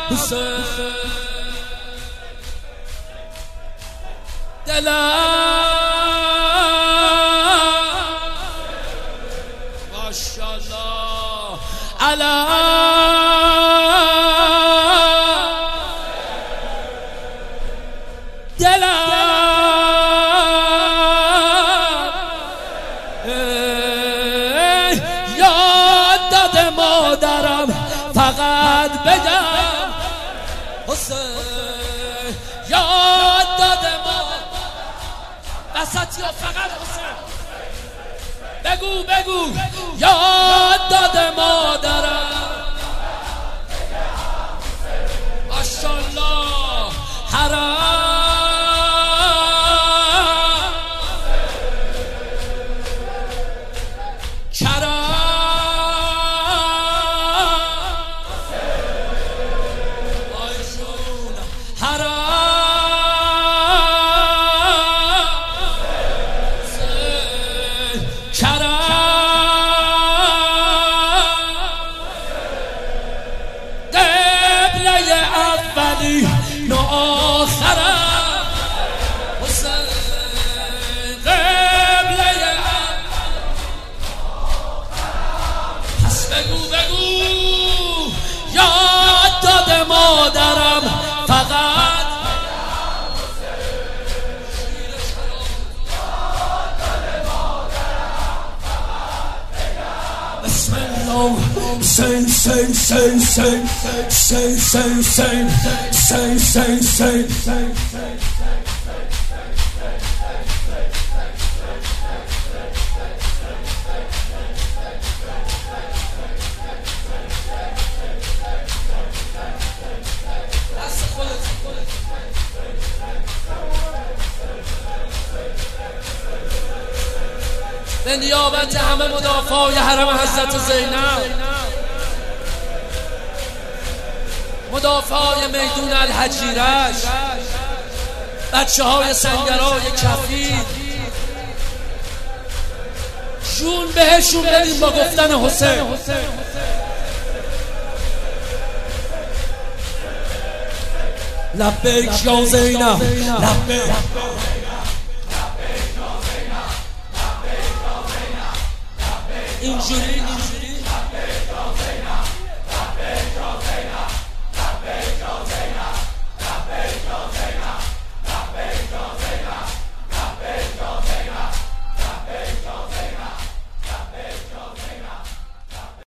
حسین دلم ماشاءالله یاد داده مادرم فقط بگم حسین یاد داده مادرم وسط یا فقط حسین بگو یاد داده مادرم ماشاءالله حرام اولی نه آخرم حسین قبله پس بگو یاد داده مادرم فقط بسم الله به نیابت همه مدافعای حرم حضرت زینب، مدافعای میدون الحجیرش، بچه های سنگرهای کفی، جون بهشون بدیم با گفتن حسین. لبیک یا زینب، لبیک اینجوری